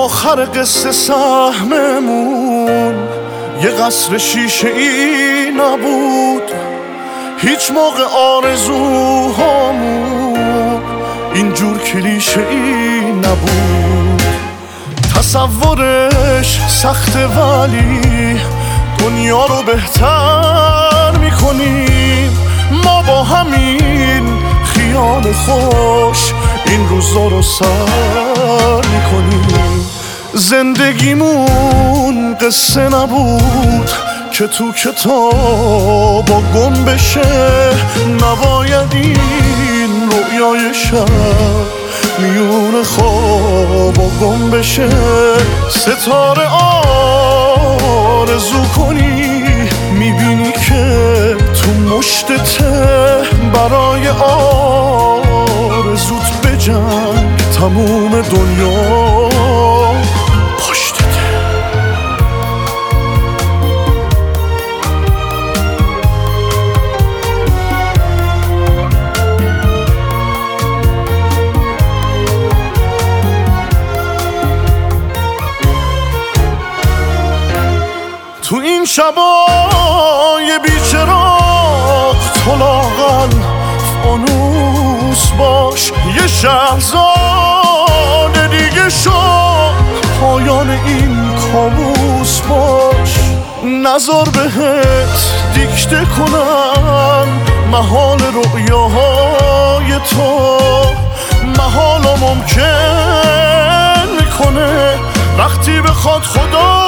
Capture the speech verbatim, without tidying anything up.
آخر قصه سهممون یه قصر شیشه ای نبود، هیچ موقع آرزوهامون اینجور کلیشه ای نبود. تصورش سخته ولی دنیا رو بهتر میکنیم ما با همین خیال خوش این روزا رو سر میکنیم. زندگیمون قصه نبود که تو کتابا گم بشه، نباید این رویای شب میون خوابا گم بشه. ستاره آرزو کنی میبینی که تو مشتته، برای آرزوت بجنگ تموم دنیا پشتته. تو این شبای بیچراغ تو لااقل فانوس باش، یه شهرزاد دیگه شد پایان این کابوس باش. نذار بهت دیکته کنم محال رؤیاهای تو، محالا ممکن میکنه وقتی بخواد خدا